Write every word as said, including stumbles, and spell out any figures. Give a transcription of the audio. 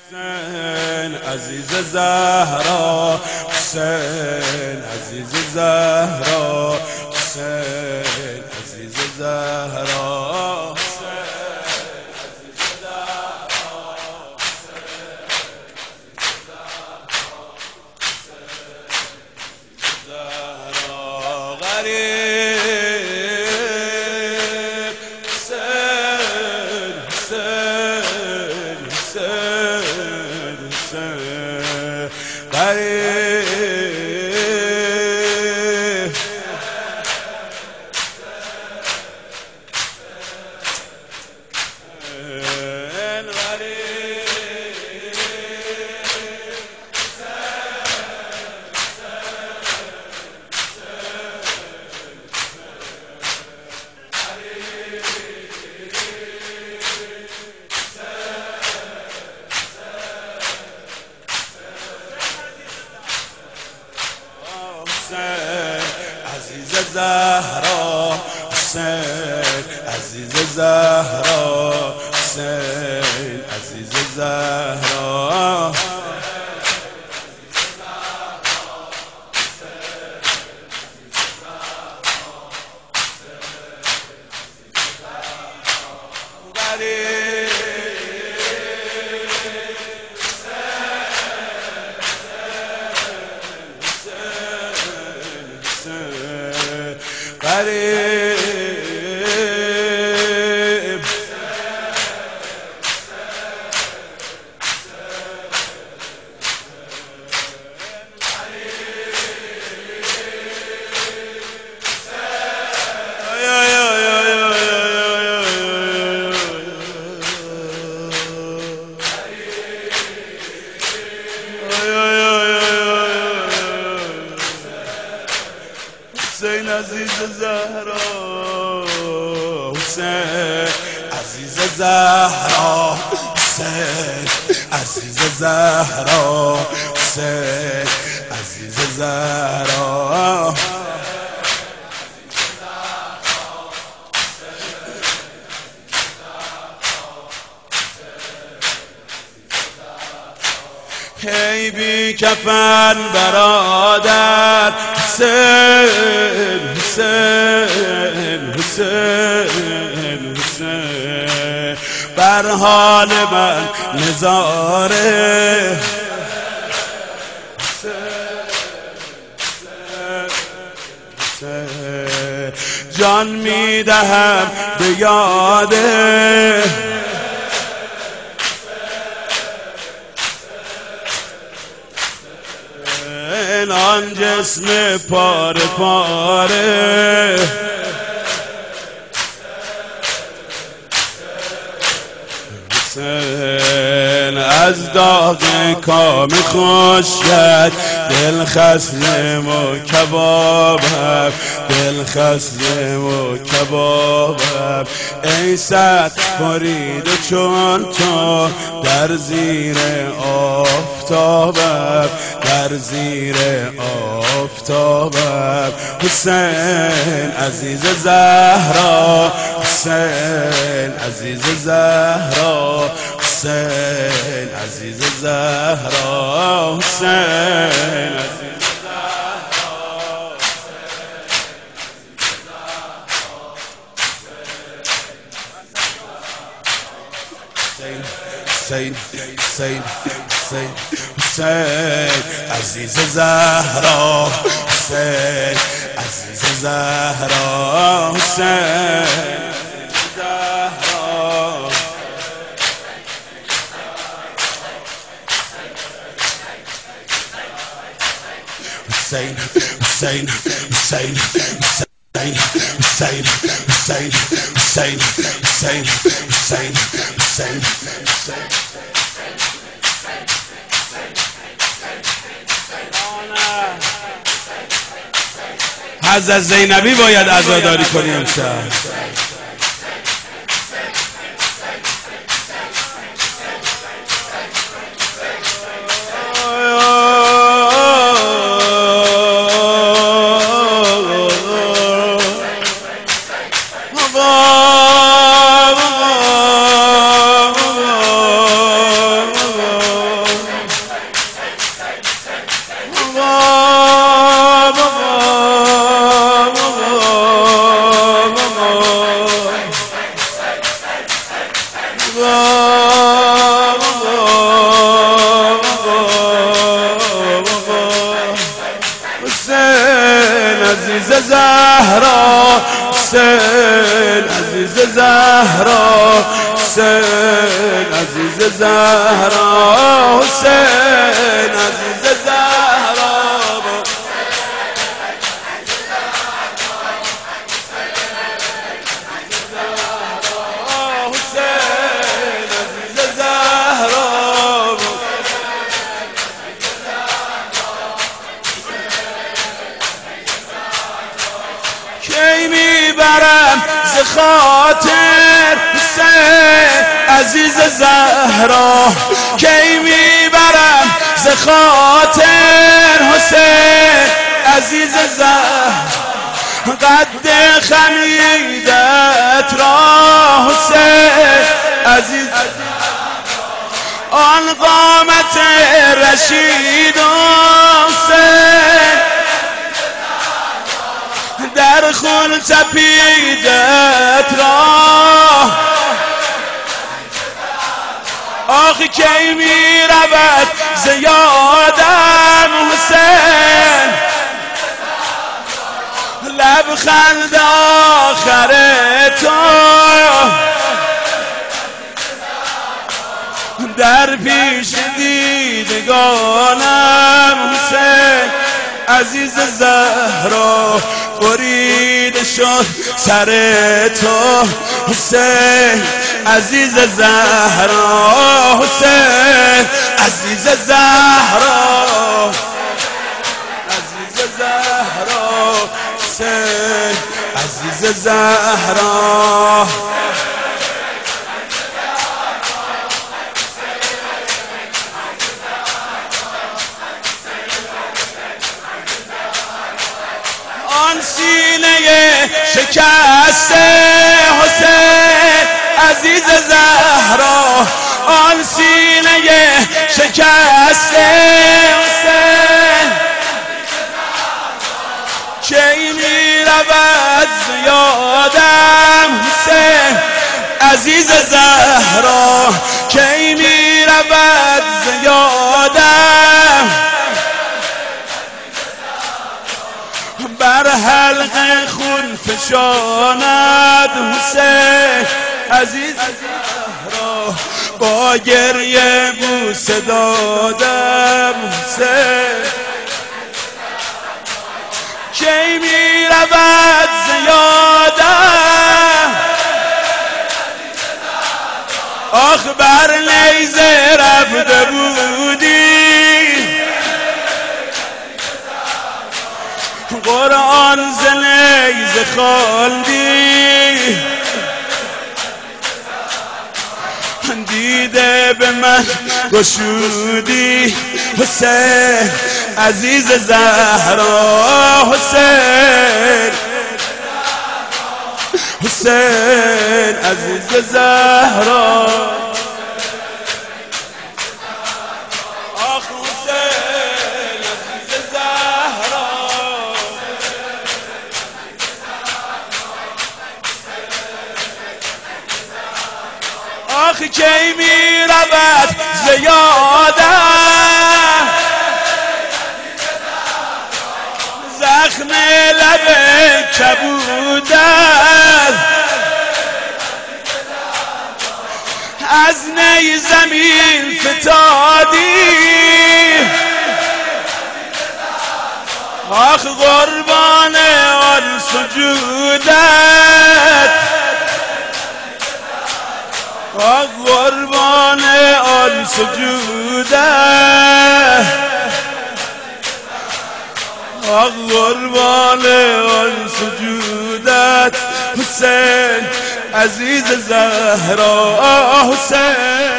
حسین عزیز زهرا، حسین عزیز زهرا، حسین عزیز زهرا، عزیز زهرا، حسین عزیز زهرا، حسین عزیز زهرا، قریب حسین عزیز زهرا، حسین عزیز زهرا، حسین عزیز زهرا، حسین عزیز زهرا، هی بی کفن برادر، حسین حسین حسین حسین بر حال من نظاره، جان میدهم به یاده، آن جسم پاره پاره، حسین از داغ کام خوشت دل خسته و کبابم، دل خسته و کبابم، ای صد برید چون تو در زیر آفتابم، در زیر آفتابم، حسین عزیز زهرا، حسین عزیز زهرا، حسین عزیز زهرا، حسین عزیز حسین حسین حسین حسین عزیز زهرا، حسین عزیز زهرا، حسین زهرا، حسین حسین حسین حسین حسین حسین حسین حسین حسین حسین حضرت زینبی باید عزاداری کنیم امشب. زهرا حسین عزیز زهرا حسین عزیز زهرا کی میبرم ز خاطر حسین عزیز زهرا کی میبرم ز خاطر حسین عزیز زهرا قد خمیدت را حسین عزیز آن قامت رشید حسین در خون تپیدت را آخ کی می رود ز یادم حسین لبخند آخر تو در پیش دیدگانم حسین عزیز زهرا بریده شد سر تو حسین عزیز زهرا حسین عزیز زهرا عزیز زهرا حسین عزیز زهرا آن سینه شکسته حسین عزیز زهرا آن سینه شکسته حسین کی می رود ز یادم حسین عزیز زهرا کی می رود ز یادم بر حلق خون فشاند حسین عزیز زهرا با گریه بوسه دادم حسین کی می رود ز یادم آخ بر نیزه رفته بودی قرآن ز نیزه خواندی دیده به من گشودی حسین عزیز زهرا حسین حسین عزیز زهرا آخ کی می رود ز یادم زخم لب کبودت از نی زمین فتادی آخ قربان آن سجودت آخ قربان آن سجودت آخ قربان آن سجودت حسین عزیز زهرا حسین